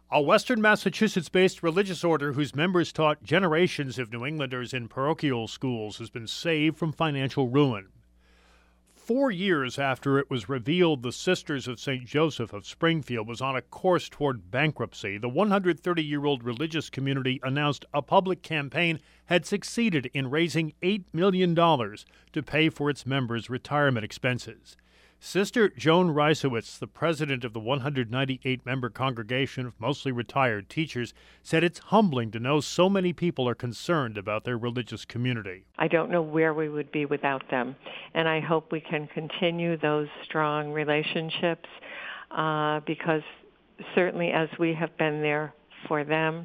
A Western Massachusetts-based religious order whose members taught generations of New Englanders in parochial schools has been saved from financial ruin. 4 years after it was revealed the Sisters of St. Joseph of Springfield was on a course toward bankruptcy, the 130-year-old religious community announced a public campaign had succeeded in raising $8 million to pay for its members' retirement expenses. Sister Joan Reisowitz, the president of the 198-member congregation of mostly retired teachers, said it's humbling to know so many people are concerned about their religious community. I don't know where we would be without them, and I hope we can continue those strong relationships because certainly as we have been there for them,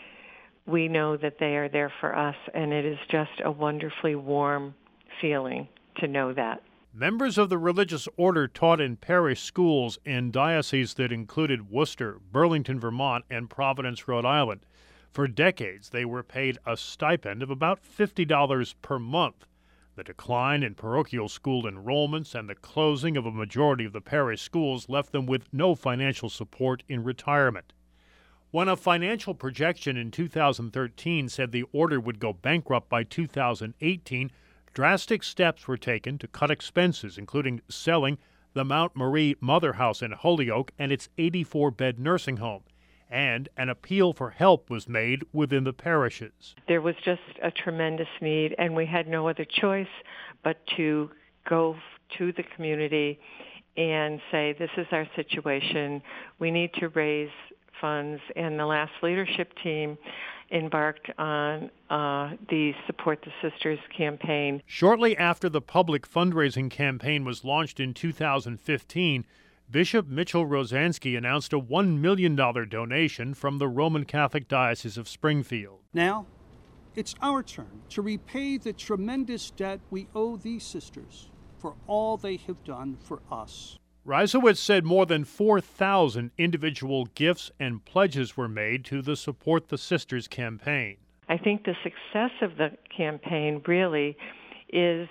we know that they are there for us, and it is just a wonderfully warm feeling to know that. Members of the religious order taught in parish schools in dioceses that included Worcester, Burlington, Vermont, and Providence, Rhode Island. For decades, they were paid a stipend of about $50 per month. The decline in parochial school enrollments and the closing of a majority of the parish schools left them with no financial support in retirement. When a financial projection in 2013 said the order would go bankrupt by 2018, drastic steps were taken to cut expenses, including selling the Mount Marie Mother House in Holyoke and its 84-bed nursing home. And an appeal for help was made within the parishes. There was just a tremendous need, and we had no other choice but to go to the community and say, this is our situation. We need to raise funds, and the last leadership team embarked on the Support the Sisters campaign. Shortly after the public fundraising campaign was launched in 2015, Bishop Mitchell Rosansky announced a $1 million donation from the Roman Catholic Diocese of Springfield. Now, it's our turn to repay the tremendous debt we owe these sisters for all they have done for us. Reisowitz said more than 4,000 individual gifts and pledges were made to the Support the Sisters campaign. I think the success of the campaign really is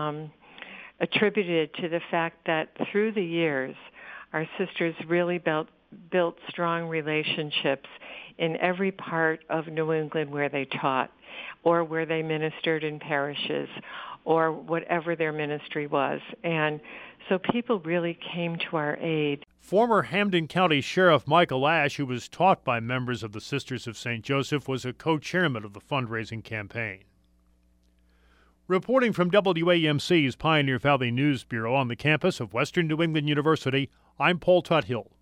attributed to the fact that through the years, our sisters really built strong relationships in every part of New England where they taught or where they ministered in parishes or whatever their ministry was. And so people really came to our aid. Former Hampden County Sheriff Michael Ash, who was taught by members of the Sisters of St. Joseph, was a co-chairman of the fundraising campaign. Reporting from WAMC's Pioneer Valley News Bureau on the campus of Western New England University, I'm Paul Tuthill.